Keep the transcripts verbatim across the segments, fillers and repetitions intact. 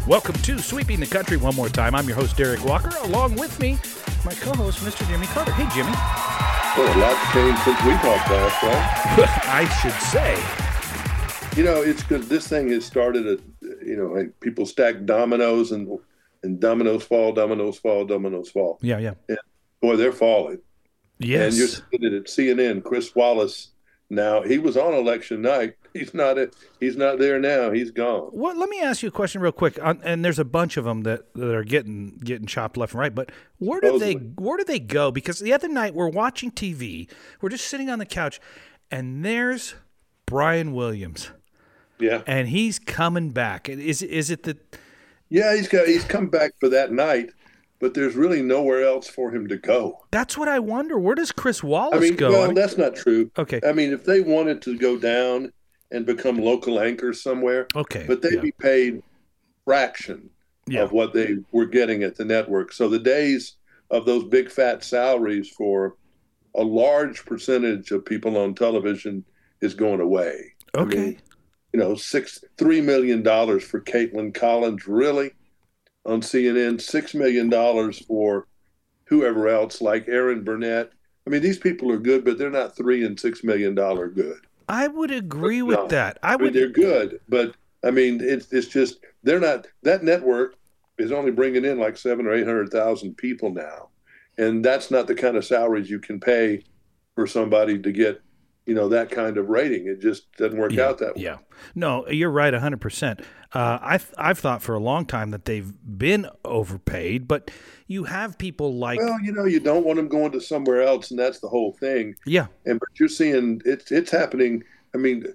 Welcome to Sweeping the Country one more time. I'm your host, Derek Walker. Along with me, my co-host, Mister Jimmy Carter. Hey, Jimmy. Well, a lot's changed since we talked last, right? I should say. You know, it's good. This thing has started, a, you know, like people stack dominoes and and dominoes fall, dominoes fall, dominoes fall. Yeah, yeah. And boy, they're falling. Yes. And you're seeing it at C N N. Chris Wallace. Now, he was on election night. He's not a, He's not there now. He's gone. Well, let me ask you a question real quick. Uh, and there's a bunch of them that, that are getting getting chopped left and right. But where do they where do they go? Because the other night we're watching T V. We're just sitting on the couch, and there's Brian Williams. Yeah. And he's coming back. Is is it the? Yeah, he's got he's come back for that night. But there's really nowhere else for him to go. That's what I wonder. Where does Chris Wallace I mean, go? Well, I mean, that's not true. Okay. I mean, if they wanted to go down and become local anchors somewhere, okay, but they'd yeah. be paid fraction yeah. of what they were getting at the network. So the days of those big fat salaries for a large percentage of people on television is going away. Okay. I mean, you know, six three million dollars for Caitlin Collins, really? On C N N, six million dollars for whoever else, like Aaron Burnett. I mean, these people are good, but they're not three and six million dollar good. I would agree with no. that. I I would. mean, they're good, but I mean, it's it's just they're not. That network is only bringing in like seven or eight hundred thousand people now, and that's not the kind of salaries you can pay for somebody to get, you know, that kind of rating. It just doesn't work yeah, out that way. Yeah. No, you're right one hundred percent. Uh, I've, I've thought for a long time that they've been overpaid, but you have people like... Well, you know, you don't want them going to somewhere else, and that's the whole thing. Yeah. And but you're seeing it's it's happening. I mean,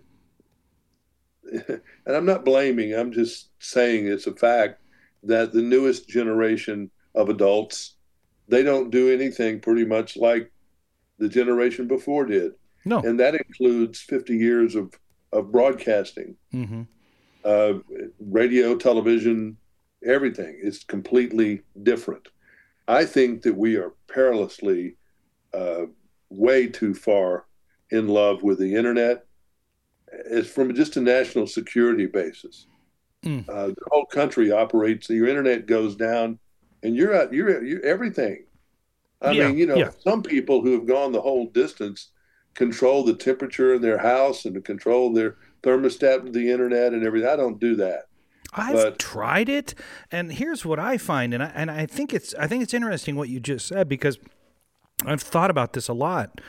and I'm not blaming. I'm just saying it's a fact that the newest generation of adults, they don't do anything pretty much like the generation before did. No. And that includes fifty years of, of broadcasting, mm-hmm. uh, radio, television, everything. It's completely different. I think that we are perilously uh, way too far in love with the internet. It's from just a national security basis. Mm. Uh, the whole country operates. Your internet goes down, and you're at you're, you're everything. I yeah. mean, you know, yeah. some people who have gone the whole distance control the temperature in their house and to control their thermostat with the internet and everything. I don't do that. I've but, tried it, and here's what I find, and I, and I think it's I think it's interesting what you just said, because I've thought about this a lot.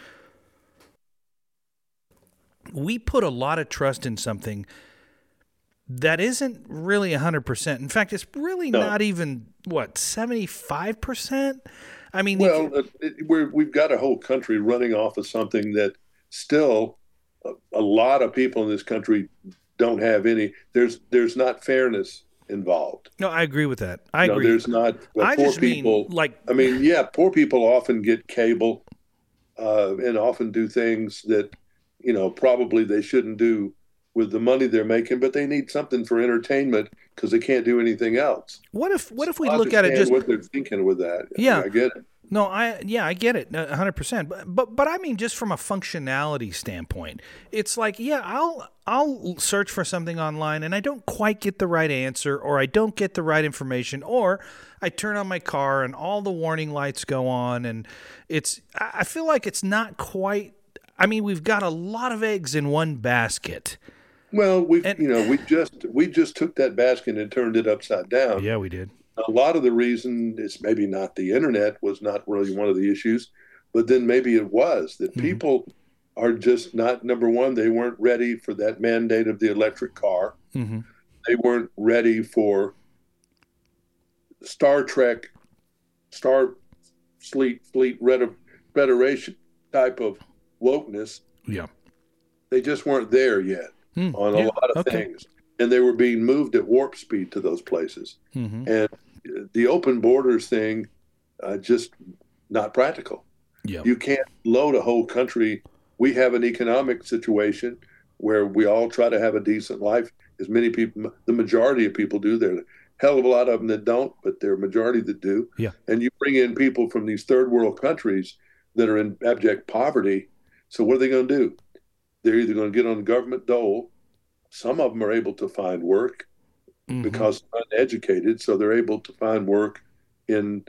We put a lot of trust in something that isn't really one hundred percent. In fact, it's really no. not even, what, seventy-five percent? I mean, well, you, it, we're, we've got a whole country running off of something that still a, a lot of people in this country don't have any. There's there's not fairness involved. No, I agree with that. I no, agree. There's not. Uh, I poor just people. Mean, like, I mean, yeah, poor people often get cable uh, and often do things that, you know, probably they shouldn't do with the money they're making, but they need something for entertainment because they can't do anything else. What if what if we I look at it just what they're thinking with that? Yeah, I, mean, I get it. No, I yeah, I get it, one hundred percent. But but but I mean, just from a functionality standpoint, it's like, yeah, I'll I'll search for something online and I don't quite get the right answer, or I don't get the right information, or I turn on my car and all the warning lights go on, and it's I feel like it's not quite. I mean, we've got a lot of eggs in one basket. Well, we And- you know we just we just took that basket and turned it upside down. Yeah, we did. A lot of the reason is maybe not the internet was not really one of the issues, but then maybe it was that Mm-hmm. people are just not, number one, they weren't ready for that mandate of the electric car. Mm-hmm. They weren't ready for Star Trek, Star Fleet, Fleet Federation type of wokeness. Yeah. They just weren't there yet Mm, on a yeah, lot of okay. things. And they were being moved at warp speed to those places. Mm-hmm. And the open borders thing, uh, just not practical. Yeah. You can't load a whole country. We have an economic situation where we all try to have a decent life. As many people, the majority of people do. There are a hell of a lot of them that don't, but there are a majority that do. Yeah. And you bring in people from these third world countries that are in abject poverty. So what are they going to do? They're either going to get on government dole. Some of them are able to find work. Mm-hmm. because they're uneducated, so they're able to find work in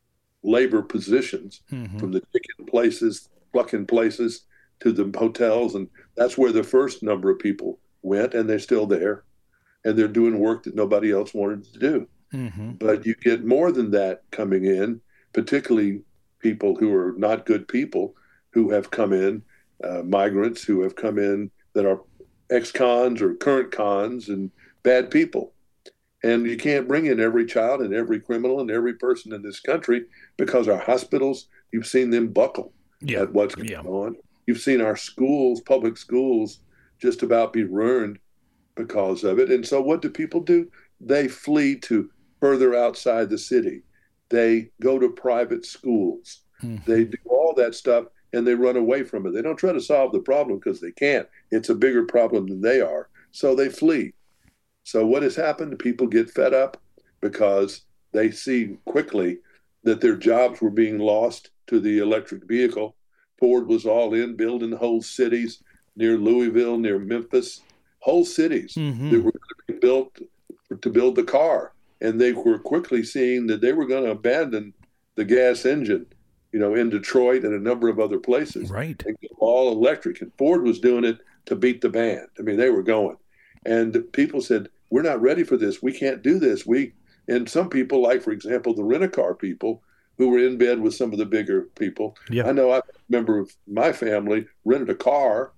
labor positions, Mm-hmm. from the chicken places, plucking places, to the hotels. And that's where the first number of people went, and they're still there. And they're doing work that nobody else wanted to do. Mm-hmm. But you get more than that coming in, particularly people who are not good people who have come in, uh, migrants who have come in that are ex-cons or current cons and bad people. And you can't bring in every child and every criminal and every person in this country, because our hospitals, you've seen them buckle yeah. at what's going yeah. on. You've seen our schools, public schools, just about be ruined because of it. And so what do people do? They flee to further outside the city. They go to private schools. Mm-hmm. They do all that stuff, and they run away from it. They don't try to solve the problem because they can't. It's a bigger problem than they are. So they flee. So what has happened? People get fed up because they see quickly that their jobs were being lost to the electric vehicle. Ford was all in building whole cities near Louisville, near Memphis, whole cities mm-hmm. that were going to be built to build the car. And they were quickly seeing that they were going to abandon the gas engine, you know, in Detroit and a number of other places. Right. And go all electric. And Ford was doing it to beat the band. I mean, they were going. And people said, we're not ready for this. We can't do this. We and some people, like, for example, the rent-a-car people who were in bed with some of the bigger people. Yeah. I know I remember my family rented a car,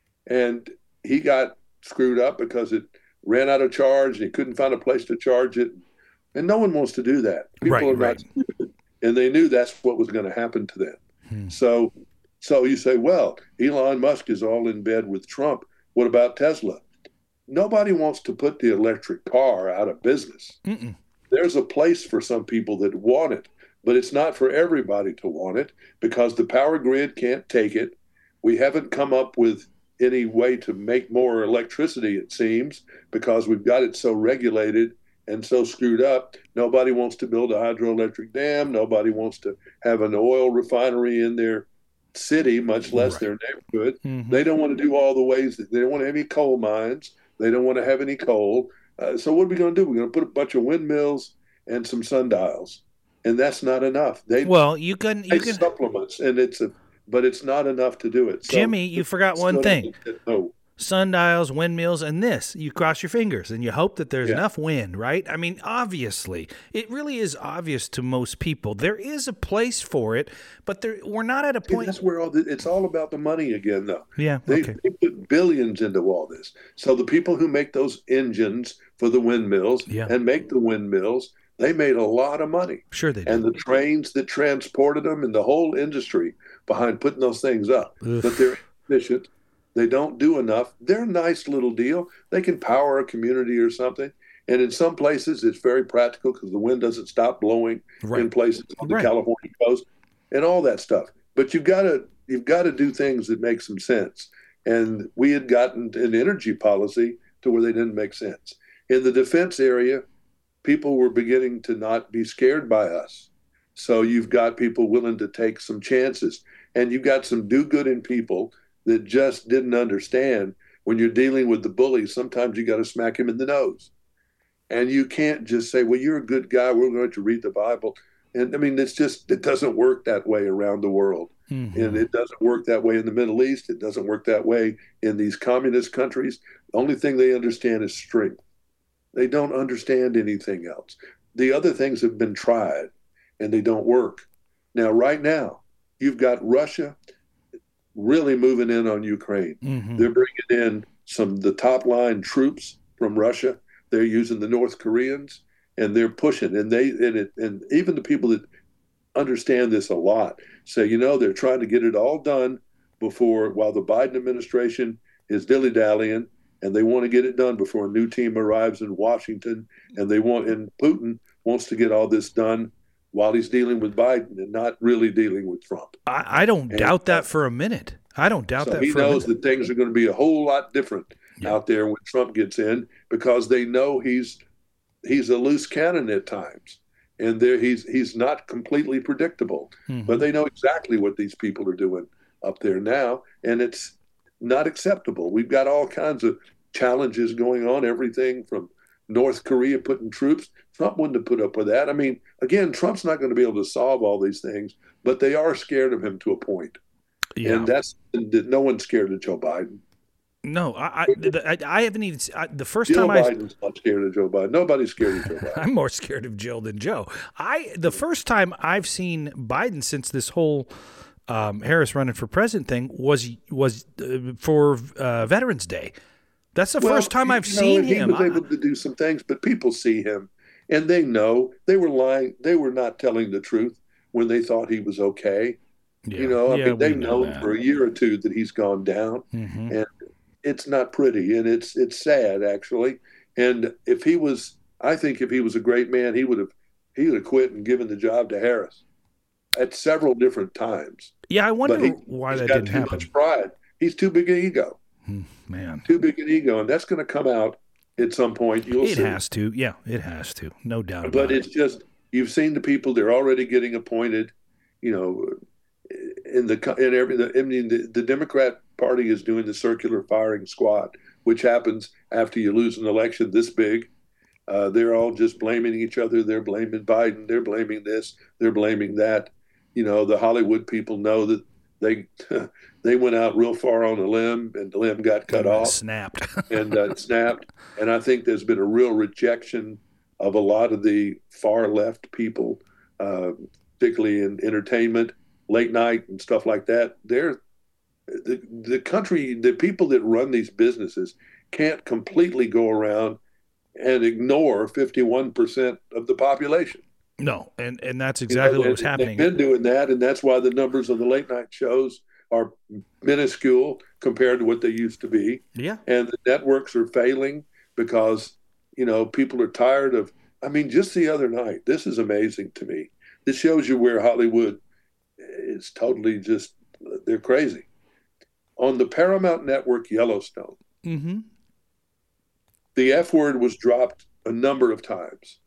and he got screwed up because it ran out of charge and he couldn't find a place to charge it. And no one wants to do that. People right, are right. not stupid. And they knew that's what was going to happen to them. Hmm. So, so you say, well, Elon Musk is all in bed with Trump. What about Tesla? Nobody wants to put the electric car out of business. Mm-mm. There's a place for some people that want it, but it's not for everybody to want it because the power grid can't take it. We haven't come up with any way to make more electricity, it seems, because we've got it so regulated and so screwed up. Nobody wants to build a hydroelectric dam. Nobody wants to have an oil refinery in their city, much less right. their neighborhood. Mm-hmm. They don't want to do all the ways that they don't want to have any coal mines. They don't want to have any coal. Uh, so what are we going to do? We're going to put a bunch of windmills and some sundials, and that's not enough. They well, you can you they can supplements, and it's a, but it's not enough to do it. So, Jimmy, you forgot one so thing. No. Sundials, windmills, and this. You cross your fingers and you hope that there's Yeah. enough wind, right? I mean, obviously, it really is obvious to most people. There is a place for it, but there, we're not at a See, point. that's where all the, it's all about the money again, though. Yeah, They, okay. they put billions into all this. So the people who make those engines for the windmills Yeah. and make the windmills, they made a lot of money. Sure they do. And the trains that transported them and the whole industry behind putting those things up. Ugh. But they're inefficient. They don't do enough. They're a nice little deal. They can power a community or something. And in some places, it's very practical because the wind doesn't stop blowing Right. in places on the Right. California coast and all that stuff. But you've got to you've got to do things that make some sense. And we had gotten an energy policy to where they didn't make sense. In the defense area, people were beginning to not be scared by us. So you've got people willing to take some chances. And you've got some do-gooding people that just didn't understand when you're dealing with the bullies, sometimes you got to smack him in the nose. And you can't just say, well, you're a good guy, we're going to read the Bible. And I mean, it's just, it doesn't work that way around the world. Mm-hmm. And it doesn't work that way in the Middle East. It doesn't work that way in these communist countries. The only thing they understand is strength. They don't understand anything else. The other things have been tried and they don't work. Now, right now, you've got Russia really moving in on Ukraine. Mm-hmm. They're bringing in some of the top line troops from Russia. They're using the North Koreans, and they're pushing. And they and it and even the people that understand this a lot say, you know, they're trying to get it all done before while the Biden administration is dilly dallying, and they want to get it done before a new team arrives in Washington, and they want and Putin wants to get all this done while he's dealing with Biden and not really dealing with Trump. I, I don't And, doubt that uh, for a minute. I don't doubt So that he for a knows minute. that things are going to be a whole lot different Yeah. out there when Trump gets in because they know he's he's a loose cannon at times, and there he's he's not completely predictable. Mhm. But they know exactly what these people are doing up there now, and it's not acceptable. We've got all kinds of challenges going on, everything from North Korea putting troops. Trump wouldn't have put up with that. I mean, again, Trump's not going to be able to solve all these things, but they are scared of him to a point. Yeah. And that's no one's scared of Joe Biden. No, I I, I haven't even I, the first Jill time I Biden's not scared of Joe Biden. Nobody's scared of Joe Biden. I'm more scared of Jill than Joe. I the first time I've seen Biden since this whole um, Harris running for president thing was was uh, for uh, Veterans Day. That's the well, first time I've you seen know, him. He was able to do some things, but people see him, and they know they were lying. They were not telling the truth when they thought he was okay. Yeah. You know, I yeah, mean, they've know known that. for a year or two that he's gone down, mm-hmm. and it's not pretty, and it's it's sad actually. And if he was, I think if he was a great man, he would have he would have quit and given the job to Harris at several different times. Yeah, I wonder he, why he's that got didn't too happen. Much pride. He's too big an ego. Man, too big an ego, and that's going to come out at some point. You'll it see. has to. Yeah, it has to. No doubt about but it. But it's just you've seen the people; they're already getting appointed. You know, in the in every the, I mean, the, the Democrat Party is doing the circular firing squad, which happens after you lose an election this big. Uh, they're all just blaming each other. They're blaming Biden. They're blaming this. They're blaming that. You know, the Hollywood people know that they they went out real far on a limb, and the limb got cut and off, snapped, and uh, snapped. And I think there's been a real rejection of a lot of the far left people, uh, particularly in entertainment, late night, and stuff like that. They're the the country, the people that run these businesses can't completely go around and ignore fifty-one percent of the population. No, and, and that's exactly you know, what was happening. They've been doing that, and that's why the numbers of the late night shows are minuscule compared to what they used to be. Yeah. And the networks are failing because, you know, people are tired of, I mean, just the other night, this is amazing to me. This shows you where Hollywood is totally just, they're crazy. On the Paramount Network Yellowstone, mm-hmm. the F word was dropped a number of times.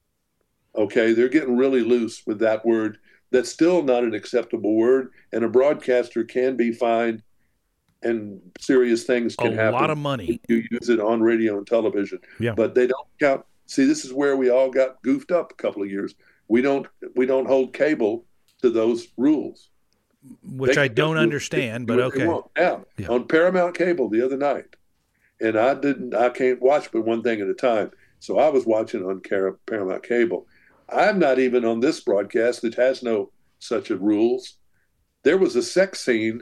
Okay, they're getting really loose with that word. That's still not an acceptable word, and a broadcaster can be fined, and serious things can a happen. A lot of money. You use it on radio and television. Yeah. But they don't count. See, this is where we all got goofed up a couple of years. We don't we don't hold cable to those rules. Which they I don't understand, but okay. Now, yeah. On Paramount Cable the other night, and I didn't, I can't watch but one thing at a time. So I was watching on Paramount Cable. I'm not even on this broadcast that has no such a rules. There was a sex scene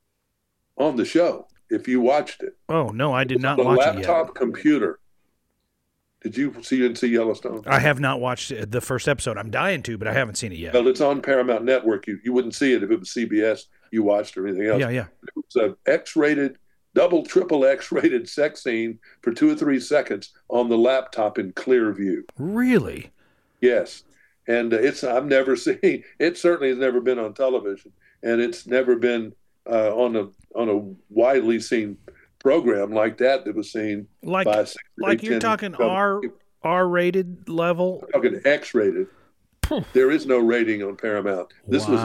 on the show. If you watched it. Oh no, I did not on watch a it yet. Laptop computer. Did you see you didn't see Yellowstone? I have not watched the first episode. I'm dying to, but I haven't seen it yet. Well, it's on Paramount Network. You you wouldn't see it if it was C B S. You watched or anything else. Yeah, yeah. It was an X-rated, double, triple X-rated sex scene for two or three seconds on the laptop in clear view. Really? Yes, and it's I've never seen it. Certainly has never been on television, and it's never been uh, on a on a widely seen program like that that was seen like by six, like eight, you're talking R R rated level. I'm talking X rated. There is no rating on Paramount. This wow. was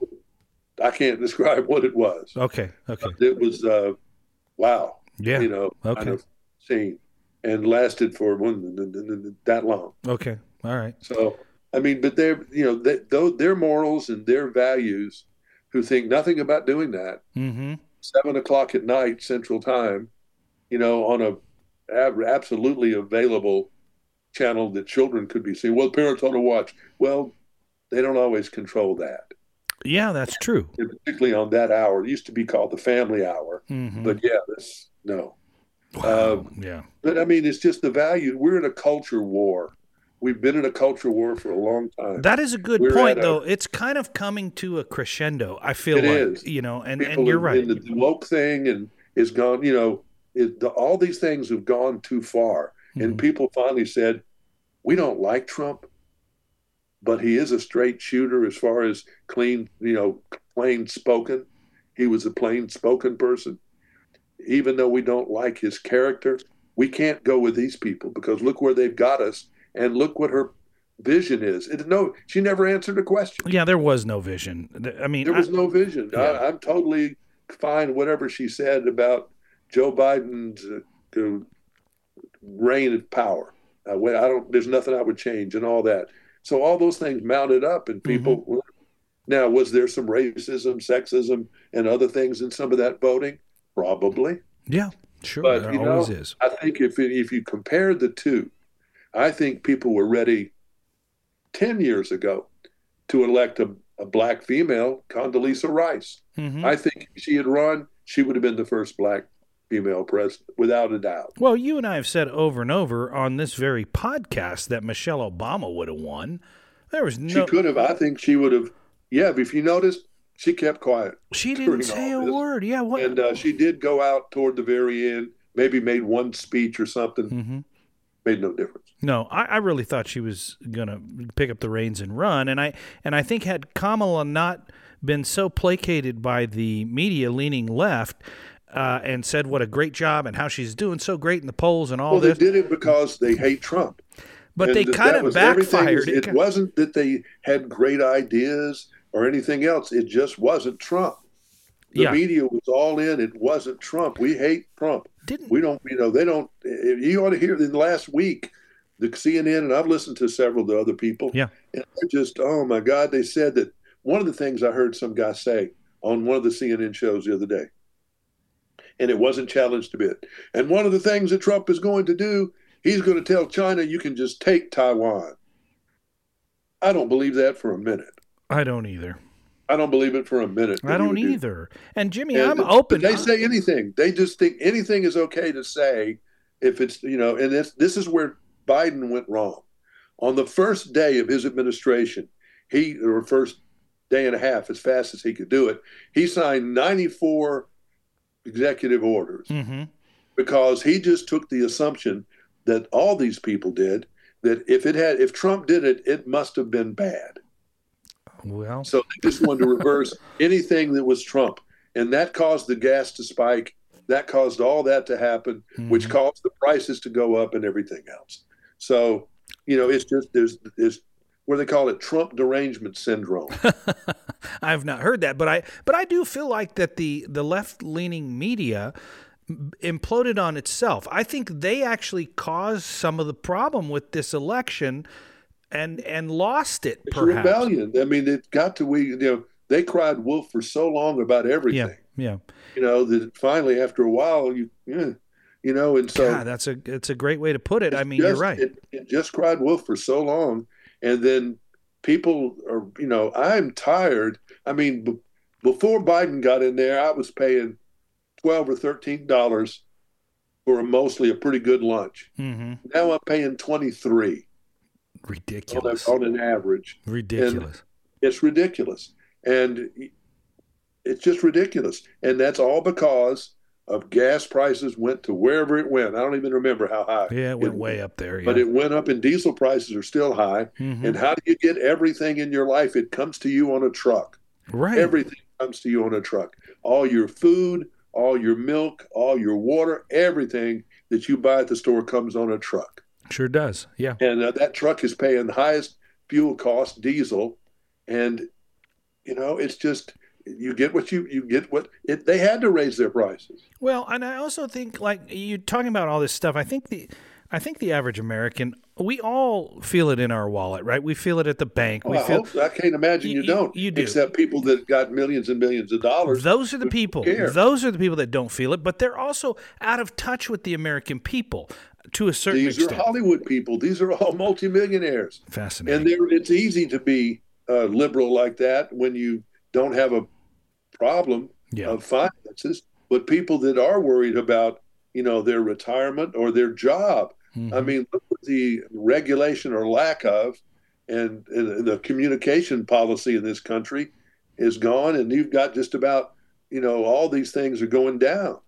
a I can't describe what it was. Okay, okay. It was uh, wow. Yeah, you know, okay. kind of scene, and lasted for one that long. Okay. All right. So, I mean, but they're, you know, they, though their morals and their values, who think nothing about doing that, mm-hmm. seven o'clock at night Central Time, you know, on a ab- absolutely available channel that children could be seeing. Well, parents ought to watch. Well, they don't always control that. Yeah, that's true. And particularly on that hour. It used to be called the family hour. Mm-hmm. But yeah, this, no. Wow. Um, yeah. But I mean, it's just the value. We're in a culture war. We've been in a culture war for a long time. That is a good We're point, a, though. It's kind of coming to a crescendo, I feel it like, is. you know, and, People and you're in, right. In the woke thing and is gone, you know, it, the, all these things have gone too far. Mm-hmm. And people finally said, we don't like Trump, but he is a straight shooter as far as clean, you know, plain spoken. He was a plain spoken person. Even though we don't like his character, we can't go with these people because look where they've got us. And look what her vision is. It, no, she never answered a question. Yeah, there was no vision. I mean, there was I, no vision. Yeah. I, I'm totally fine whatever she said about Joe Biden's uh, reign of power. Uh, well, I don't. There's nothing I would change, and all that. So all those things mounted up, and people. Mm-hmm. Now, was there some racism, sexism, and other things in some of that voting? Probably. Yeah, sure. But there you always know, is. I think if it, if you compared the two, I think people were ready ten years ago to elect a, a black female, Condoleezza Rice. Mm-hmm. I think if she had run, she would have been the first black female president, without a doubt. Well, you and I have said over and over on this very podcast that Michelle Obama would have won. There was no. She could have. I think she would have. Yeah, but if you noticed, she kept quiet. She didn't say a word. Yeah, what? And uh, she did go out toward the very end, maybe made one speech or something. Mm-hmm. Made no difference. No, I, I really thought she was going to pick up the reins and run. And I and I think had Kamala not been so placated by the media leaning left uh, and said what a great job and how she's doing so great in the polls and all well, this. Well, they did it because they hate Trump. But and they kind of backfired. It, it wasn't that they had great ideas or anything else. It just wasn't Trump. The yeah. media was all in. It wasn't Trump. We hate Trump. Didn't we don't, you know, they don't, you ought to hear in the last week, the C N N, and I've listened to several of the other people. Yeah. And they're just, oh my God, they said that one of the things I heard some guy say on one of the C N N shows the other day, and it wasn't challenged a bit. And one of the things that Trump is going to do, he's going to tell China, you can just take Taiwan. I don't believe that for a minute. I don't either. I don't believe it for a minute. I don't either. Do. And Jimmy, and I'm open. They say anything. They just think anything is okay to say if it's, you know, and this, this is where Biden went wrong. On the first day of his administration, he, or first day and a half, as fast as he could do it, he signed ninety-four executive orders mm-hmm. because he just took the assumption that all these people did, that if it had, if Trump did it, it must have been bad. Well, so they just wanted to reverse anything that was Trump, and that caused the gas to spike. That caused all that to happen, mm-hmm. which caused the prices to go up and everything else. So, you know, it's just there's there's what they call it, Trump derangement syndrome. I've not heard that, but I but I do feel like that the the left leaning media imploded on itself. I think they actually caused some of the problem with this election. And and lost it, it's perhaps. Rebellion. I mean, it got to we. You know, they cried wolf for so long about everything. Yeah, yeah. You know that finally, after a while, you, yeah, you know, and so God, that's a it's a great way to put it. I mean, just, you're right. It, it just cried wolf for so long, and then people are, you know, I'm tired. I mean, b- before Biden got in there, I was paying twelve or thirteen dollars for a, mostly a pretty good lunch. Mm-hmm. Now I'm paying twenty three. Ridiculous. On, on an average. Ridiculous. And it's ridiculous. And it's just ridiculous. And that's all because of gas prices went to wherever it went. I don't even remember how high. Yeah, it went it, way up there. Yeah. But it went up, and diesel prices are still high. Mm-hmm. And how do you get everything in your life? It comes to you on a truck. Right. Everything comes to you on a truck. All your food, all your milk, all your water, everything that you buy at the store comes on a truck. Sure does, yeah. And uh, that truck is paying the highest fuel cost, diesel, and you know it's just you get what you you get what it, they had to raise their prices. Well, and I also think like you talking about all this stuff. I think the I think the average American, we all feel it in our wallet, right? We feel it at the bank. Well, we I, feel, hope so. I can't imagine you, you don't. You do. Except people that got millions and millions of dollars. Those are the people. Those are the people that don't feel it, but they're also out of touch with the American people to a certain These extent. These are Hollywood people. These are all multimillionaires. Fascinating. And it's easy to be uh, liberal like that when you don't have a problem yeah. of finances. But people that are worried about, you know, their retirement or their job, mm-hmm. I mean, look at the regulation or lack of, and, and the communication policy in this country is gone, and you've got just about, you know, all these things are going down.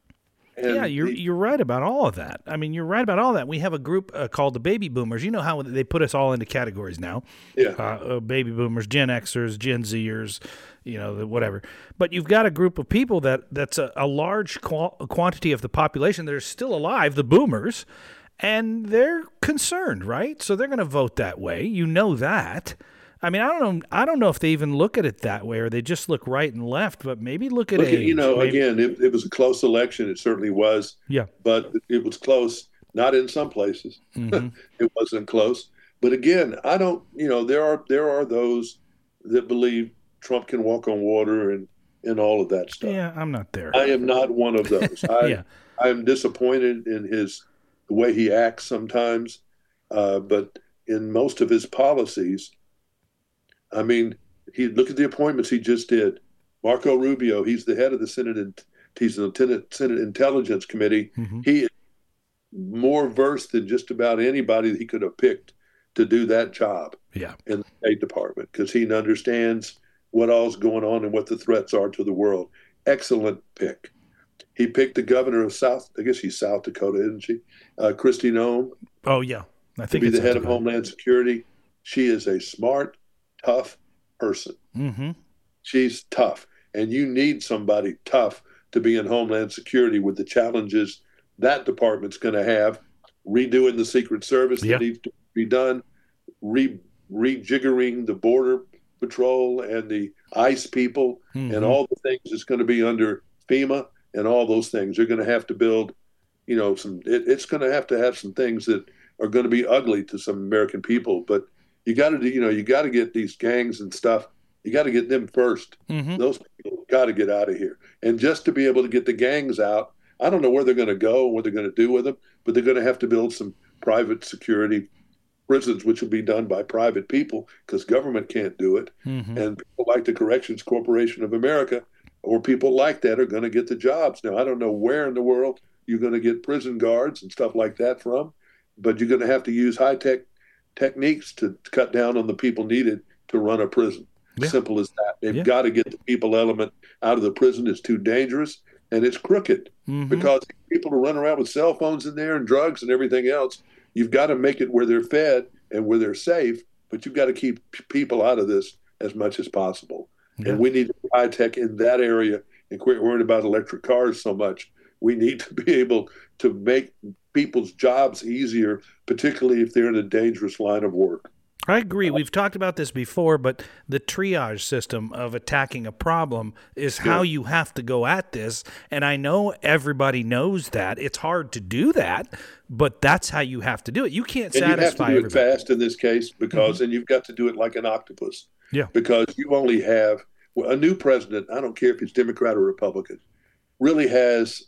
And yeah, you're you're right about all of that. I mean, you're right about all that. We have a group uh, called the Baby Boomers. You know how they put us all into categories now. Yeah. Uh, uh, baby Boomers, Gen Xers, Gen Zers, you know, whatever. But you've got a group of people that that's a, a large qual- quantity of the population that are still alive, the Boomers, and they're concerned, right? So they're going to vote that way. You know that. I mean, I don't know. I don't know if they even look at it that way, or they just look right and left. But maybe look at look age. At, you know, maybe. Again, it, it was a close election. It certainly was. Yeah. But it was close. Not in some places. Mm-hmm. It wasn't close. But again, I don't, you know, there are there are those that believe Trump can walk on water and, and all of that stuff. Yeah, I'm not there. I am not one of those. I, yeah. I'm disappointed in his the way he acts sometimes, uh, but in most of his policies, I mean, he look at the appointments he just did. Marco Rubio, he's the head of the Senate. He's the Senate Intelligence Committee. Mm-hmm. He is more versed than just about anybody that he could have picked to do that job yeah. in the State Department, because he understands what all's going on and what the threats are to the world. Excellent pick. He picked the governor of South, I guess she's South Dakota, isn't she? Uh, Kristi Noem. Oh, yeah. I think to be it's the head South of Homeland Security. She is a smart, tough person. Mm-hmm. She's tough. And you need somebody tough to be in Homeland Security with the challenges that department's going to have, redoing the Secret Service yeah. that needs to be done, re, rejiggering the Border Patrol and the ICE people, mm-hmm. and all the things that's going to be under FEMA and all those things. They're going to have to build, you know, some, it, it's going to have to have some things that are going to be ugly to some American people. But you got to do, you know, you got to get these gangs and stuff. You got to get them first. Mm-hmm. Those people got to get out of here. And just to be able to get the gangs out, I don't know where they're going to go, what they're going to do with them, but they're going to have to build some private security prisons, which will be done by private people because government can't do it. Mm-hmm. And people like the Corrections Corporation of America or people like that are going to get the jobs. Now, I don't know where in the world you're going to get prison guards and stuff like that from, but you're going to have to use high-tech techniques to cut down on the people needed to run a prison. Yeah. Simple as that. They've yeah. got to get the people element out of the prison. It's too dangerous and it's crooked mm-hmm. because people are running around with cell phones in there and drugs and everything else. You've got to make it where they're fed and where they're safe, but you've got to keep people out of this as much as possible. Yeah. And we need high tech in that area and quit worrying about electric cars so much. We need to be able to make people's jobs easier, particularly if they're in a dangerous line of work. I agree. We've talked about this before, but the triage system of attacking a problem is how yeah. you have to go at this. And I know everybody knows that. It's hard to do that, but that's how you have to do it. You can't and satisfy you have to do everybody. it fast in this case because, mm-hmm. and you've got to do it like an octopus. Yeah. Because you only have well, a new president, I don't care if it's Democrat or Republican, really has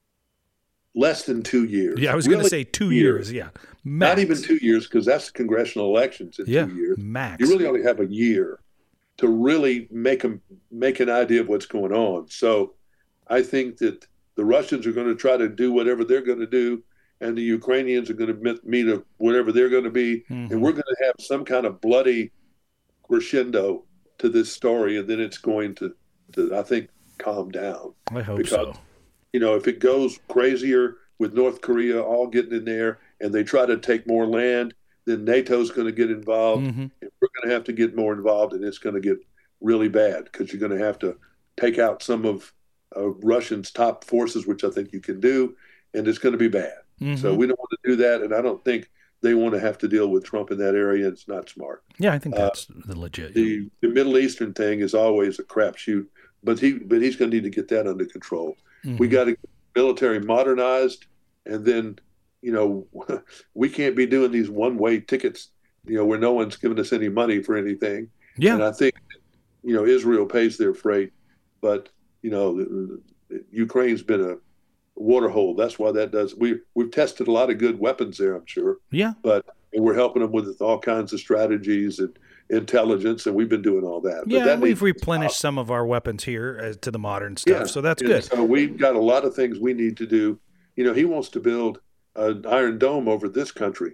less than two years. Yeah, I was really going to say two years. years. Yeah. Max. Not even two years because that's congressional elections in yeah, two years. Max. You really only have a year to really make them make an idea of what's going on. So I think that the Russians are going to try to do whatever they're going to do, and the Ukrainians are going to meet a, whatever they're going to be, mm-hmm. and we're going to have some kind of bloody crescendo to this story, and then it's going to, to I think, calm down. I hope because, so. You know, if it goes crazier with North Korea all getting in there and they try to take more land, then NATO's going to get involved. Mm-hmm. And we're going to have to get more involved, and it's going to get really bad because you're going to have to take out some of uh, Russia's top forces, which I think you can do, and it's going to be bad. Mm-hmm. So we don't want to do that, and I don't think they want to have to deal with Trump in that area. It's not smart. Yeah, I think that's uh, the legit. The, yeah. the Middle Eastern thing is always a crapshoot, but he but he's going to need to get that under control. Mm-hmm. We got to get military modernized, and then, you know, we can't be doing these one-way tickets, you know, where no one's giving us any money for anything. Yeah. And I think, you know, Israel pays their freight, but, you know, the, the, Ukraine's been a waterhole. That's why that does. We, we've tested a lot of good weapons there, I'm sure. Yeah. But and we're helping them with all kinds of strategies and intelligence, and we've been doing all that. Yeah, but that we've replenished some of our weapons here uh, to the modern stuff, yeah. so that's and good. So we've got a lot of things we need to do. You know, he wants to build an Iron Dome over this country.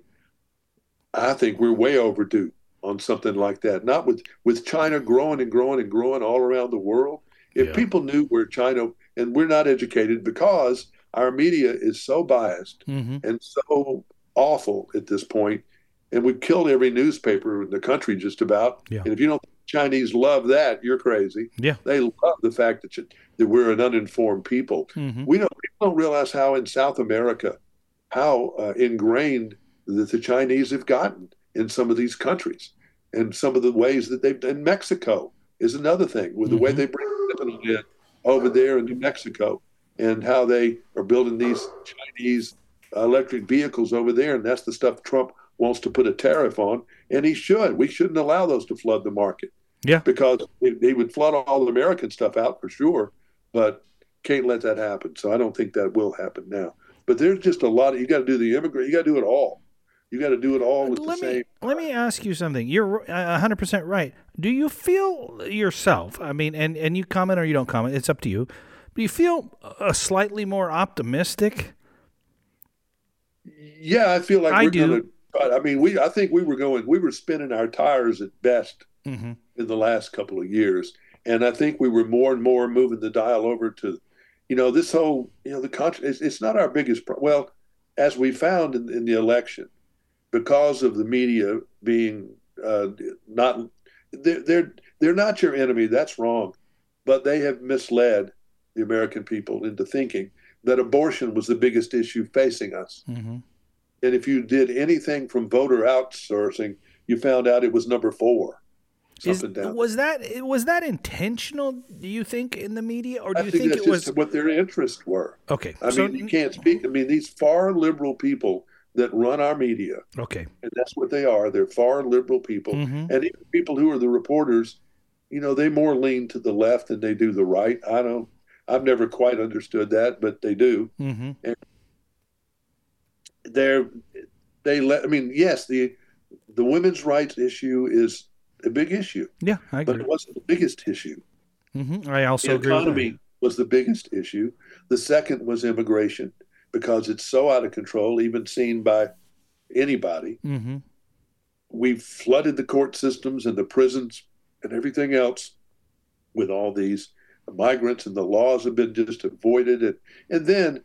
I think we're way overdue on something like that. Not with, with China growing and growing and growing all around the world. If Yeah. people knew where China, and we're not educated because our media is so biased Mm-hmm. and so awful at this point, and we've killed every newspaper in the country just about. Yeah. And if you don't think Chinese love that, you're crazy. Yeah. They love the fact that you, that we're an uninformed people. Mm-hmm. We don't people don't realize how in South America, how uh, ingrained that the Chinese have gotten in some of these countries, and some of the ways that they've done. Mexico is another thing with the Mm-hmm. way they bring people in over there in New Mexico, and how they are building these Chinese electric vehicles over there, and that's the stuff Trump wants to put a tariff on, and he should. We shouldn't allow those to flood the market. Yeah. Because they would flood all the American stuff out for sure, but can't let that happen. So I don't think that will happen now. But there's just a lot of, you got to do the immigrant, you got to do it all. You got to do it all with let the me, same. Let me ask you something. You're one hundred percent right. Do you feel yourself, I mean, and, and you comment or you don't comment, it's up to you. Do you feel a slightly more optimistic? Yeah, I feel like I we're do. going to, I mean, we, I think we were going, we were spinning our tires at best Mm-hmm. in the last couple of years. And I think we were more and more moving the dial over to, you know, this whole, you know, the country, it's, it's not our biggest, pro- well, as we found in, in the election, because of the media being uh, not, they're, they're, they're not your enemy. That's wrong. But they have misled the American people into thinking that abortion was the biggest issue facing us. Mm-hmm. And if you did anything from voter outsourcing, you found out it was number four. Is, down. Was that was that intentional, do you think, in the media? Or do I you think, think that's it was just what their interests were? Okay. I so, mean, you can't speak. I mean, these far liberal people that run our media, okay. and that's what they are. They're far liberal people. Mm-hmm. And even people who are the reporters, you know, they more lean to the left than they do the right. I don't, I've never quite understood that, but they do. Mm-hmm. And they're, they let, I mean, yes, the, the women's rights issue is a big issue. Yeah, I agree. But it wasn't the biggest issue. Mm-hmm. I also the agree with economy that. was the biggest issue. The second was immigration, because it's so out of control, even seen by anybody. Mm-hmm. We've flooded the court systems and the prisons and everything else with all these migrants, and the laws have been just avoided. And, and then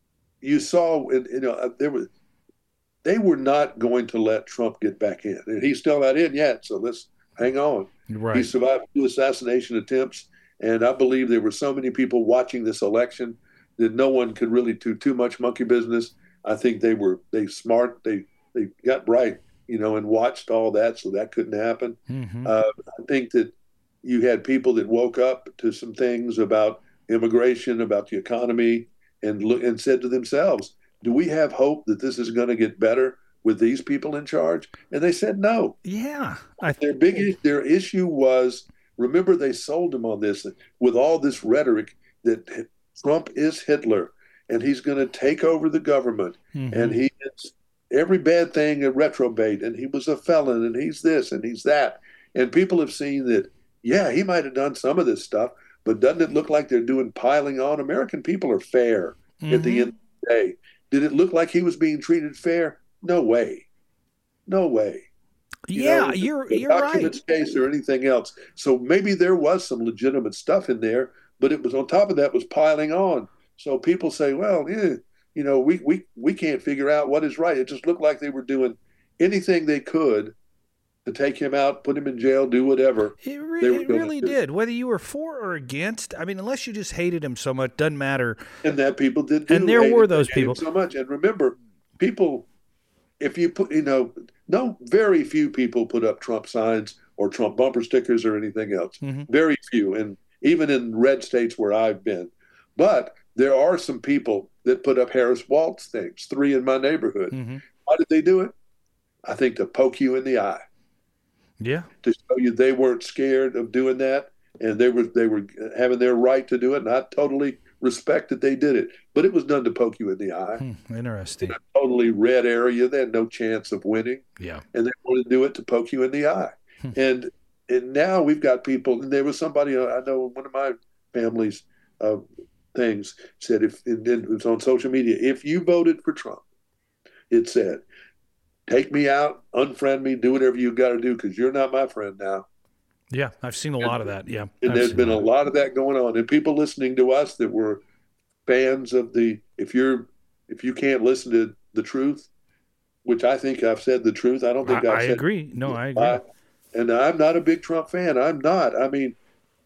you saw, you know, there was, they were not going to let Trump get back in, and he's still not in yet. So let's hang on. Right. He survived two assassination attempts, and I believe there were so many people watching this election that no one could really do too much monkey business. I think they were they smart, they they got bright, you know, and watched all that, so that couldn't happen. Mm-hmm. Uh, I think that you had people that woke up to some things about immigration, about the economy, and look, and said to themselves, "Do we have hope that this is going to get better with these people in charge?" And they said no. Yeah. I th- Their big their issue was, remember, they sold them on this with all this rhetoric that Trump is Hitler and he's going to take over the government, mm-hmm. and he is every bad thing a reprobate, and he was a felon, and he's this and he's that. And people have seen that, yeah, he might have done some of this stuff, but doesn't it look like they're doing piling on? American people are fair mm-hmm. at the end of the day. Did it look like he was being treated fair? No way. No way. You yeah, know, you're the you're documents right. case or anything else. So maybe there was some legitimate stuff in there, but it was on top of that was piling on. So people say, well, yeah, you know, we, we, we can't figure out what is right. It just looked like they were doing anything they could to take him out, put him in jail, do whatever. It, re- it really did. Whether you were for or against, I mean, unless you just hated him so much, doesn't matter. And that people did do. And there hate were him, those hate people. him so much. And remember, people, if you put, you know, no, very few people put up Trump signs or Trump bumper stickers or anything else. Mm-hmm. Very few. And even in red states where I've been. But there are some people that put up Harris Waltz things, three in my neighborhood. Mm-hmm. Why did they do it? I think to poke you in the eye. Yeah. To show you they weren't scared of doing that, and they were they were having their right to do it, and I totally respect that they did it. But it was done to poke you in the eye. Hmm, interesting. In a totally red area, they had no chance of winning. Yeah. And they wanted to do it to poke you in the eye. Hmm. And and now we've got people, and there was somebody, I know one of my family's uh, things said, if and it was on social media, if you voted for Trump, it said, take me out, unfriend me, do whatever you got to do, because you're not my friend now. Yeah, I've seen a lot of that. Yeah. And I've there's seen been that. a lot of that going on. And people listening to us that were fans of the, if you're, if you can't listen to the truth, which I think I've said the truth. I don't think I, I've I said agree. No, I agree. I, and I'm not a big Trump fan. I'm not. I mean,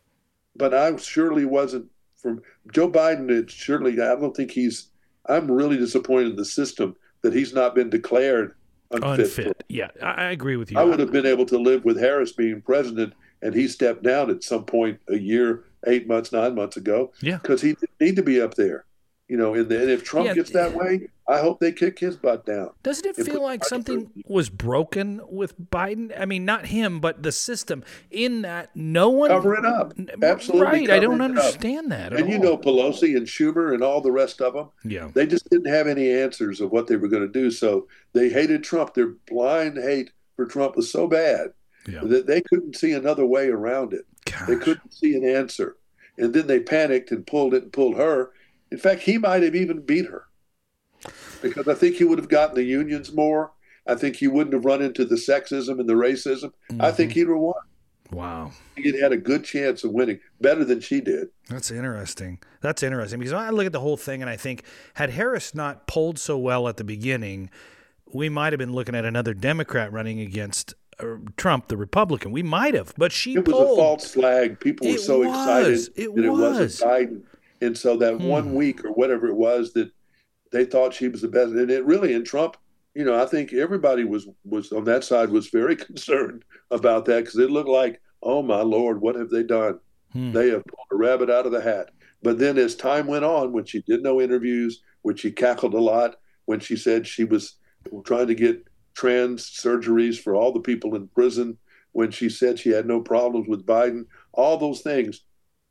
but I surely wasn't from Joe Biden. It surely, I don't think he's, I'm really disappointed in the system that he's not been declared unfit. Unfit. Yeah, I, I agree with you. I would have been able to live with Harris being president, and he stepped down at some point a year, eight months, nine months ago. Yeah. Because he didn't need to be up there. You know, and, and if Trump Yeah. gets that way, I hope they kick his butt down. Doesn't it and feel put like Biden something first. was broken with Biden? I mean, not him, but the system. In that, no one Cover it up. Absolutely, right. I don't covering it up. understand that at And you all. know, Pelosi and Schumer and all the rest of them, Yeah. they just didn't have any answers of what they were going to do. So they hated Trump. Their blind hate for Trump was so bad Yeah. that they couldn't see another way around it. Gosh. They couldn't see an answer. And then they panicked and pulled it and pulled her. In fact, he might have even beat her because I think he would have gotten the unions more. I think he wouldn't have run into the sexism and the racism. Mm-hmm. I think he'd have won. Wow. He'd had a good chance of winning, better than she did. That's interesting. That's interesting because I look at the whole thing and I think had Harris not polled so well at the beginning, we might have been looking at another Democrat running against uh, Trump, the Republican. We might have, but she It was polled. a false flag. People were It so was. excited It that it was. wasn't Biden. And so that Hmm. one week or whatever it was that they thought she was the best. And it really, in Trump, you know, I think everybody was, was on that side was very concerned about that because it looked like, oh, my Lord, what have they done? Hmm. They have pulled a rabbit out of the hat. But then as time went on, when she did no interviews, when she cackled a lot, when she said she was trying to get trans surgeries for all the people in prison, when she said she had no problems with Biden, all those things.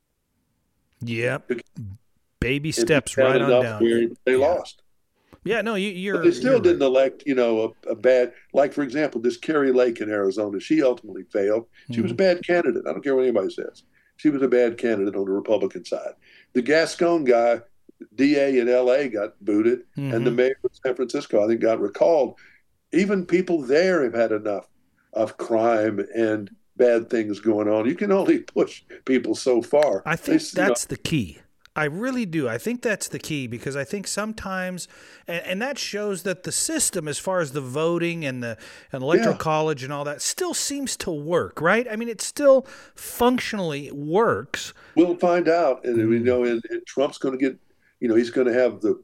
Yep. Baby it steps became right on enough down. where they Yeah. lost. Yeah, no, you, you're. But they still you're didn't right. elect, you know, a, a bad, like, for example, this Carrie Lake in Arizona. She ultimately failed. She Mm-hmm. was a bad candidate. I don't care what anybody says. She was a bad candidate on the Republican side. The Gascon guy, D A in L A, got booted, Mm-hmm. and the mayor of San Francisco, I think, got recalled. Even people there have had enough of crime and bad things going on. You can only push people so far. I think They- you know, that's the key. I really do. I think that's the key because I think sometimes, and, and that shows that the system, as far as the voting and the and electoral Yeah. college and all that, still seems to work, right? I mean, it still functionally works. we'll find out. And we Mm. know, and, and Trump's going to get, you know, he's going to have the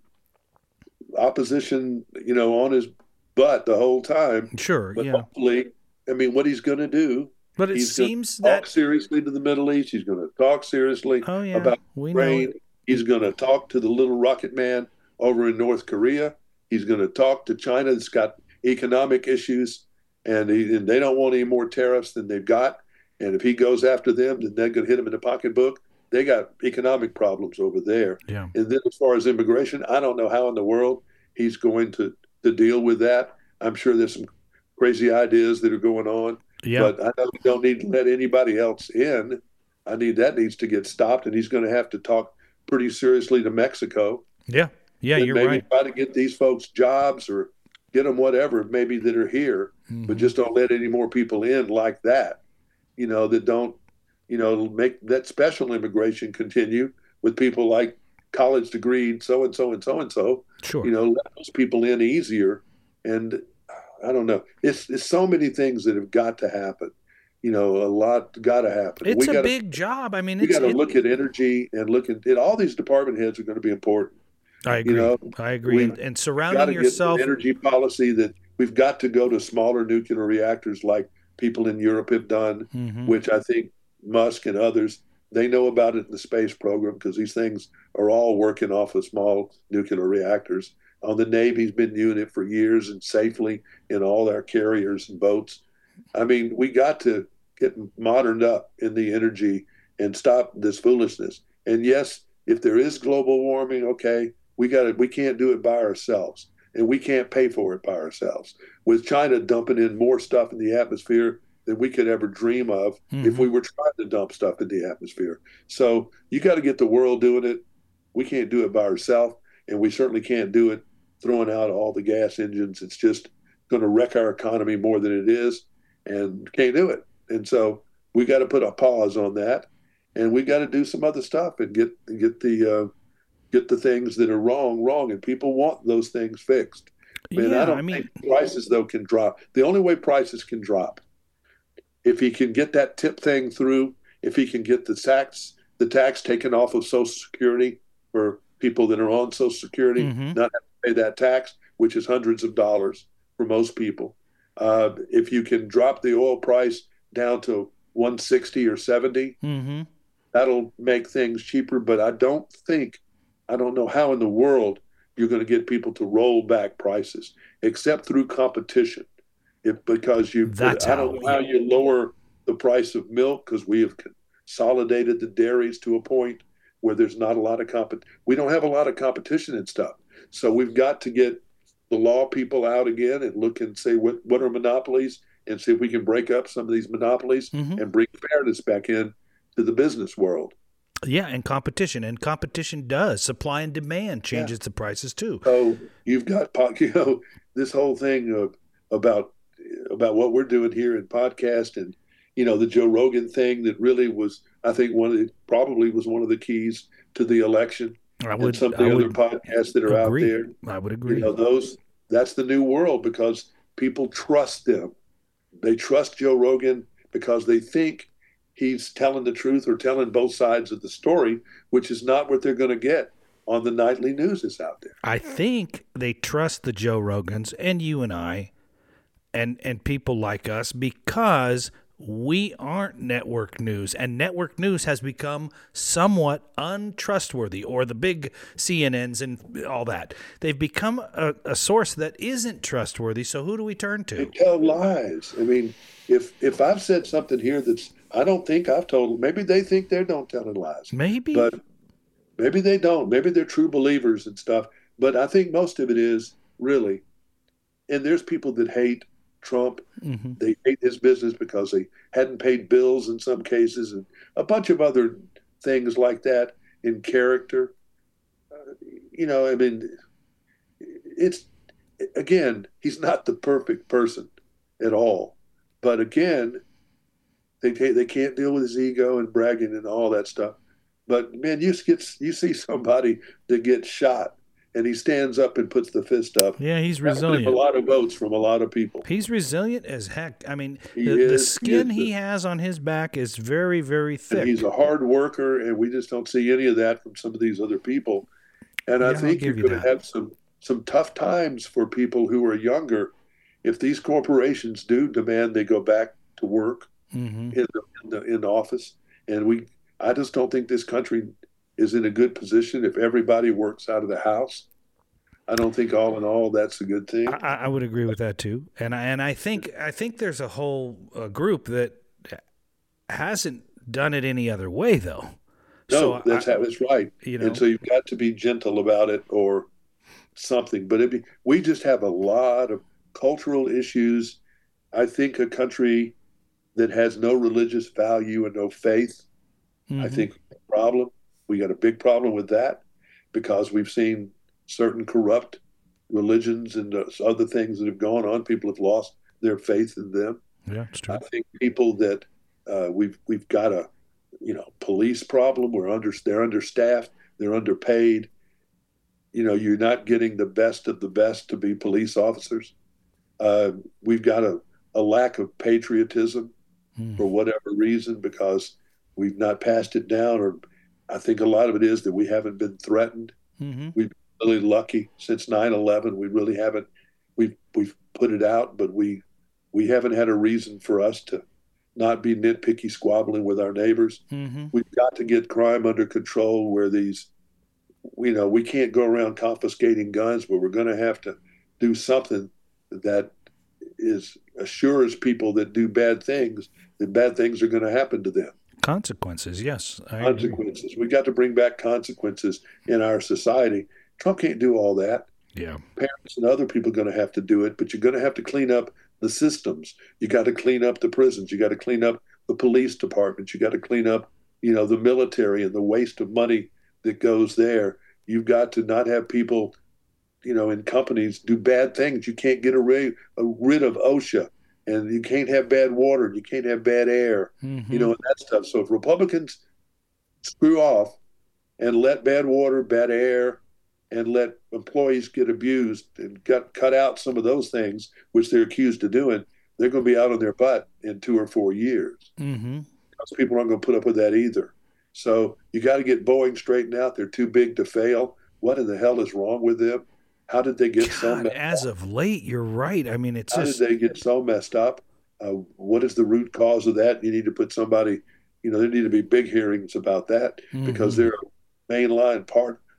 opposition, you know, on his butt the whole time. Sure, But yeah. hopefully, I mean, what he's going to do, But it he's gonna seems talk that. seriously to the Middle East. He's going to talk seriously Oh yeah, about we know. Ukraine. It. He's going to talk to the little rocket man over in North Korea. He's going to talk to China that's got economic issues, and, he, and they don't want any more tariffs than they've got. And if he goes after them, then they're going to hit him in the pocketbook. They got economic problems over there. Yeah. And then as far as immigration, I don't know how in the world he's going to, to deal with that. I'm sure there's some crazy ideas that are going on. Yeah. But I know we don't need to let anybody else in. I need that needs to get stopped, and he's going to have to talk pretty seriously to Mexico. Yeah. Yeah. and You're maybe right. try to get these folks jobs or get them whatever maybe that are here, Mhm. but just don't let any more people in like that. You know, that don't, you know, make that special immigration continue with people like college degree so and so and so and so. Sure. You know, let those people in easier. And I don't know. It's it's so many things that have got to happen. You know, a lot got to happen. It's we a gotta, big job. I mean, we it's. got to it- look at energy and look at it. All these department heads are going to be important. I agree. you know, I agree. we And, and Got surrounding to get yourself. an energy policy that we've got to go to smaller nuclear reactors like people in Europe have done, Mhm. which I think Musk and others, they know about it in the space program because these things are all working off of small nuclear reactors. On the Navy's been doing it for years and safely in all our carriers and boats. I mean, we got to get moderned up in the energy and stop this foolishness. And yes, if there is global warming, okay, we got it. We can't do it by ourselves, and we can't pay for it by ourselves. With China dumping in more stuff in the atmosphere than we could ever dream of if Mhm. we were trying to dump stuff in the atmosphere. So you got to get the world doing it. We can't do it by ourselves, and we certainly can't do it throwing out all the gas engines. It's just going to wreck our economy more than it is, and can't do it. And so we got to put a pause on that, and we got to do some other stuff and get get the uh, get the things that are wrong wrong, and people want those things fixed. Man, yeah. I don't I mean, think prices though can drop. The only way prices can drop if he can get that tip thing through, if he can get the tax the tax taken off of Social Security for people that are on Social Security, Mhm. not have to pay that tax, which is hundreds of dollars for most people. Uh, if you can drop the oil price down to one sixty or seventy, hmm that'll make things cheaper. But I don't think I don't know how in the world you're going to get people to roll back prices except through competition. If because you That's put, I don't how. know how Yeah. you lower the price of milk because we have consolidated the dairies to a point where there's not a lot of comp. We don't have a lot of competition and stuff. So we've got to get the law people out again and look and say what what are monopolies and see if we can break up some of these monopolies Mm-hmm. and bring fairness back in to the business world. Yeah, and competition, and competition does supply and demand Yeah. changes the prices too. So you've got you know this whole thing of, about about what we're doing here in podcast and you know the Joe Rogan thing that really was I think one of the probably was one of the keys to the election I and would, some of I the other would podcasts that are out agree. there. I would You agree. know those that's the new world because people trust them. They trust Joe Rogan because they think he's telling the truth or telling both sides of the story, which is not what they're going to get on the nightly news that's out there. I think they trust the Joe Rogans and you and I and and people like us because we aren't network news, and network news has become somewhat untrustworthy, or the big C N Ns and all that. They've become a, a source that isn't trustworthy, so who do we turn They to? tell lies. I mean, if if I've said something here that's I don't think I've told, maybe they think they don't telling lies, Maybe. but maybe they don't. Maybe they're true believers and stuff. But I think most of it is really, and there's people that hate Trump. Mm-hmm. They hate his business because they hadn't paid bills in some cases and a bunch of other things like that in character. Uh, you know, I mean, it's, again, he's not the perfect person at all. But again, they they can't deal with his ego and bragging and all that stuff. But man, you get you see somebody that gets shot and he stands up and puts the fist up. Yeah, he's That won him resilient. a lot of votes from a lot of people. He's resilient as heck. I mean, He the, the is- he skin is he the- has on his back is very, very thick. And he's a hard worker, and we just don't see any of that from some of these other people. And Yeah, I I'll think you're give you going to that. have some some tough times for people who are younger if these corporations do demand they go back to work Mm-hmm. in the, in the in office. And we, I just don't think this country is in a good position if everybody works out of the house. I don't think all in all that's a good thing. I, I would agree with that too, and I, and I think I think there's a whole uh, group that hasn't done it any other way though. No, so that's I, how it's right. you know, And so you've got to be gentle about it or something. But it be, we just have a lot of cultural issues. I think a country that has no religious value and no faith, mhm. I think a problem. We got a big problem with that because we've seen certain corrupt religions and other things that have gone on. People have lost their faith in them. Yeah, it's true. I think people that uh, we've we've got a you know police problem. We're under they're understaffed. They're underpaid. You know, you're not getting the best of the best to be police officers. Uh, we've got a, a lack of patriotism Mm. for whatever reason because we've not passed it down. Or I think a lot of it is that we haven't been threatened. Mm-hmm. We've been really lucky since nine eleven. We really haven't. We've we've put it out, but we we haven't had a reason for us to not be nitpicky, squabbling with our neighbors. Mm-hmm. We've got to get crime under control where these, you know, we can't go around confiscating guns, but we're going to have to do something that is assures people that do bad things that bad things are going to happen to them. Consequences, yes. I agree. Consequences. We got to bring back consequences in our society. Trump can't do all that. Yeah. Parents and other people are going to have to do it, but you're going to have to clean up the systems. You got to clean up the prisons. You got to clean up the police departments. You got to clean up, you know, the military and the waste of money that goes there. You've got to not have people, you know, in companies do bad things. You can't get rid, rid of OSHA, and you can't have bad water, and you can't have bad air, Mm-hmm. you know, and that stuff. So if Republicans screw off and let bad water, bad air, and let employees get abused and got cut out some of those things, which they're accused of doing, they're going to be out on their butt in two or four years. Mm-hmm. Because people aren't going to put up with that either. So you got to get Boeing straightened out. They're too big to fail. What in the hell is wrong with them? How did they get so God, messed as up? of late, you're right. I mean, it's How just did they get so messed up? Uh, what is the root cause of that? You need to put somebody, you know, there need to be big hearings about that Mhm. because they're a mainline part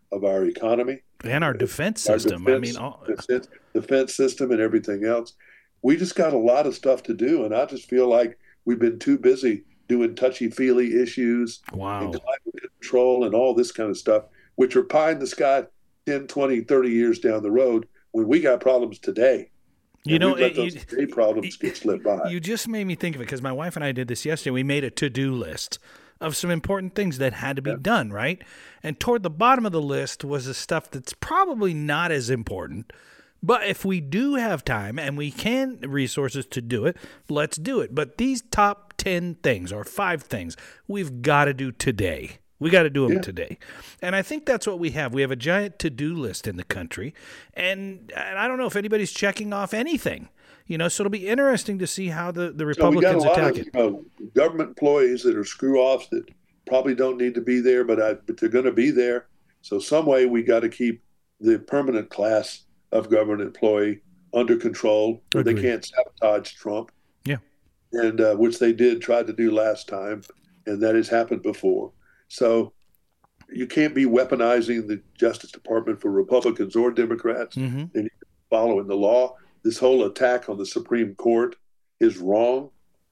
of our economy. And our defense Our system. defense, I mean, all, defense, defense system and everything else. We just got a lot of stuff to do, and I just feel like we've been too busy doing touchy-feely issues wow. and climate control and all this kind of stuff, which are pie in the sky ten, twenty, thirty years down the road when we got problems today. You and know, we let it, those you, today problems get slipped by. You just made me think of it because my wife and I did this yesterday. We made a to-do list of some important things that had to be yeah. done, right? And toward the bottom of the list was the stuff that's probably not as important. But if we do have time and we can resources to do it, let's do it. But these top ten things or five things we've got to do today. We got to do them yeah. today. And I think that's what we have. We have a giant to-do list in the country. And, and I don't know if anybody's checking off anything. You know, so it'll be interesting to see how the, the Republicans so attack of, it. You know, government employees that are screw-offs that probably don't need to be there, but, I, but they're going to be there. So some way we got to keep the permanent class of government employee under control where they can't sabotage Trump. Yeah. And uh, which they did try to do last time, and that has happened before. So you can't be weaponizing the Justice Department for Republicans or Democrats. Mm-hmm. They need to be following the law. This whole attack on the Supreme Court is wrong.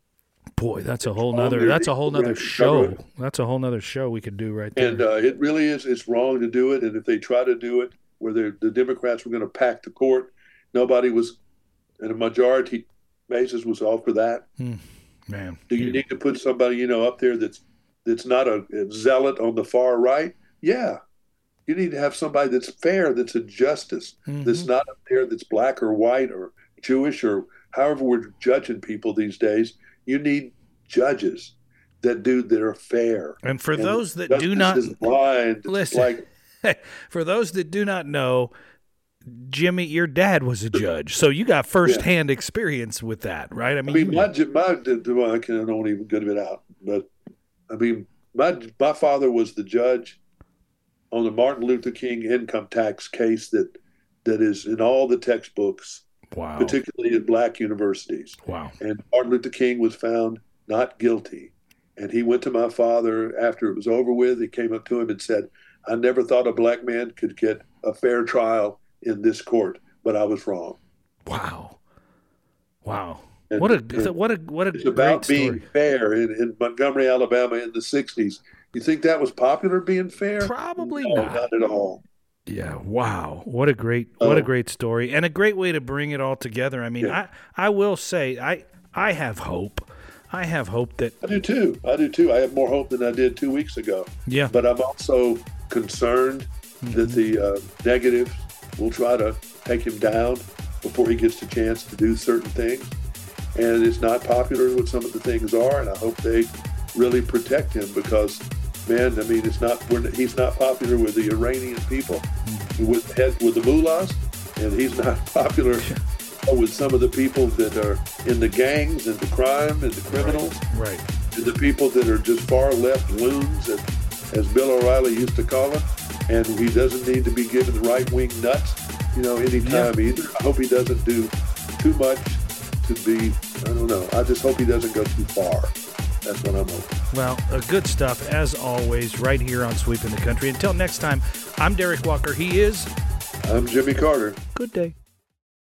Boy, that's a whole nother that's a whole nother show. That's a whole nother show we could do right there. And uh, it really is it's wrong to do it. And if they try to do it where the Democrats were going to pack the court, nobody was, and a majority basis was all for that. Hmm. Man. Do you need to put somebody, you know, up there that's that's not a, a zealot on the far right? Yeah. You need to have somebody that's fair, that's a justice, mm-hmm. that's not up there that's black or white or Jewish or however we're judging people these days. You need judges that do that are fair. And for and those that do not blind, listen, like, for those that do not know, Jimmy, your dad was a judge, so you got firsthand yeah. experience with that, right? I mean, I mean my, my I can't I don't even get it out, but I mean, my my father was the judge on the Martin Luther King income tax case that that is in all the textbooks, wow. particularly at black universities. Wow. And Martin Luther King was found not guilty. And he went to my father after it was over with. He came up to him and said, I never thought a black man could get a fair trial in this court, but I was wrong. Wow. Wow. And, what a what a what a it's great about story. Being fair in, in Montgomery, Alabama in the sixties. You think that was popular, being fair? Probably no, not. Not at all. Yeah. Wow. What a great what oh. a great story, and a great way to bring it all together. I mean, yeah. I I will say I I have hope. I have hope that I do too. I do too. I have more hope than I did two weeks ago. Yeah. But I'm also concerned mm-hmm. that the uh, negatives will try to take him down before he gets the chance to do certain things. And it's not popular what some of the things are, and I hope they really protect him because, man, I mean, it's not we're, he's not popular with the Iranian people, mm-hmm. with head with the mullahs, and he's not popular with some of the people that are in the gangs and the crime and the criminals, right? right. And the people that are just far left loons, and, as Bill O'Reilly used to call it. And he doesn't need to be given the right wing nuts, you know, anytime yeah. either. I hope he doesn't do too much to be, I don't know. I just hope he doesn't go too far. That's what I'm hoping. Well, uh, good stuff, as always, right here on Sweeping the Country. Until next time, I'm Derek Walker. He is... I'm Jimmy Carter. Good day.